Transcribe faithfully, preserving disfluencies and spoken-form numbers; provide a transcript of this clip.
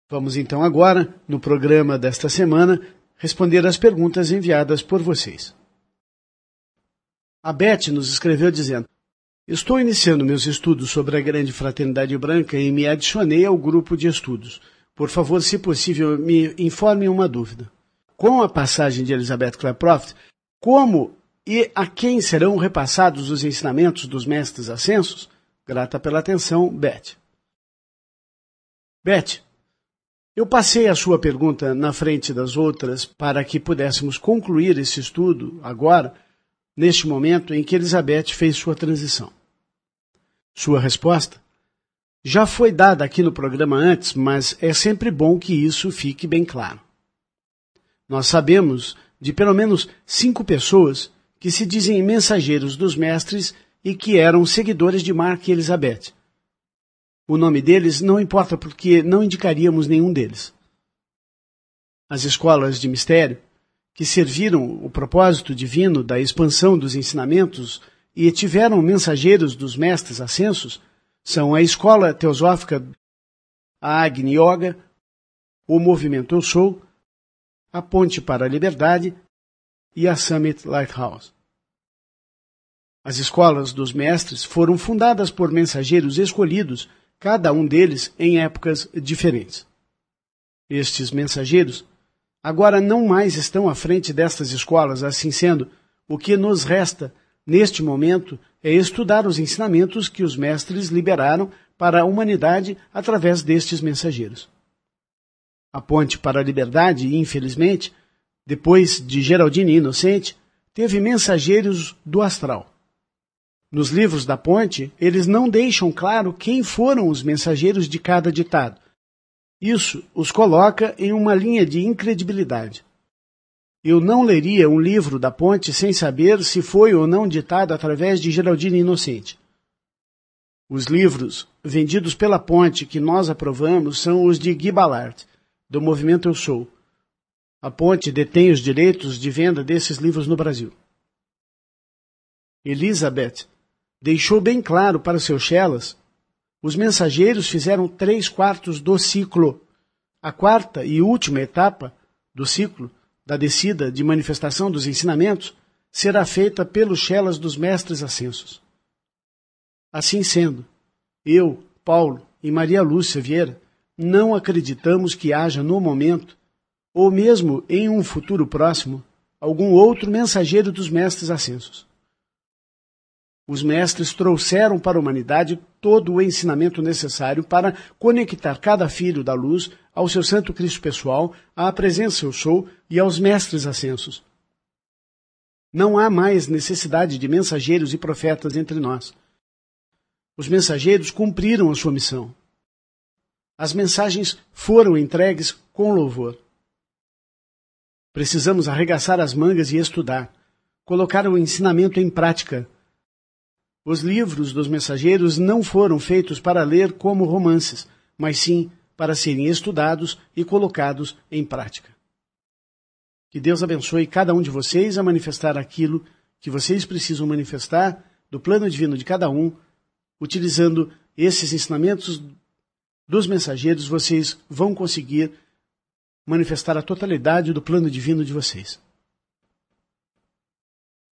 Vamos então agora, no programa desta semana, responder às perguntas enviadas por vocês. A Beth nos escreveu dizendo: estou iniciando meus estudos sobre a Grande Fraternidade Branca e me adicionei ao grupo de estudos. Por favor, se possível, me informe uma dúvida. Com a passagem de Elizabeth Klaproth, como e a quem serão repassados os ensinamentos dos mestres ascensos? Grata pela atenção, Beth. Beth, eu passei a sua pergunta na frente das outras para que pudéssemos concluir esse estudo agora, neste momento em que Elizabeth fez sua transição. Sua resposta já foi dada aqui no programa antes, mas é sempre bom que isso fique bem claro. Nós sabemos de pelo menos cinco pessoas que se dizem mensageiros dos mestres e que eram seguidores de Mark e Elizabeth. O nome deles não importa porque não indicaríamos nenhum deles. As escolas de mistério, que serviram o propósito divino da expansão dos ensinamentos e tiveram mensageiros dos mestres ascensos, são a Escola Teosófica, a Agni Yoga, o Movimento Eu Sou, a Ponte para a Liberdade e a Summit Lighthouse. As escolas dos mestres foram fundadas por mensageiros escolhidos, cada um deles em épocas diferentes. Estes mensageiros agora não mais estão à frente destas escolas, assim sendo, o que nos resta, neste momento, é estudar os ensinamentos que os mestres liberaram para a humanidade através destes mensageiros. A Ponte para a Liberdade, infelizmente, depois de Geraldine Inocente, teve mensageiros do astral. Nos livros da Ponte, eles não deixam claro quem foram os mensageiros de cada ditado. Isso os coloca em uma linha de incredibilidade. Eu não leria um livro da Ponte sem saber se foi ou não ditado através de Geraldine Inocente. Os livros vendidos pela Ponte que nós aprovamos são os de Guy Ballard, do Movimento Eu Sou. A Ponte detém os direitos de venda desses livros no Brasil. Elizabeth deixou bem claro para seus chelas: os mensageiros fizeram três quartos do ciclo. A quarta e última etapa do ciclo, da descida de manifestação dos ensinamentos, será feita pelos chelas dos mestres ascensos. Assim sendo, eu, Paulo e Maria Lúcia Vieira não acreditamos que haja no momento, ou mesmo em um futuro próximo, algum outro mensageiro dos mestres ascensos. Os mestres trouxeram para a humanidade todo o ensinamento necessário para conectar cada filho da luz ao seu Santo Cristo pessoal, à presença Eu Sou e aos mestres ascensos. Não há mais necessidade de mensageiros e profetas entre nós. Os mensageiros cumpriram a sua missão. As mensagens foram entregues com louvor. Precisamos arregaçar as mangas e estudar, colocar o ensinamento em prática. Os livros dos mensageiros não foram feitos para ler como romances, mas sim para serem estudados e colocados em prática. Que Deus abençoe cada um de vocês a manifestar aquilo que vocês precisam manifestar do plano divino de cada um. Utilizando esses ensinamentos dos mensageiros, vocês vão conseguir manifestar a totalidade do plano divino de vocês.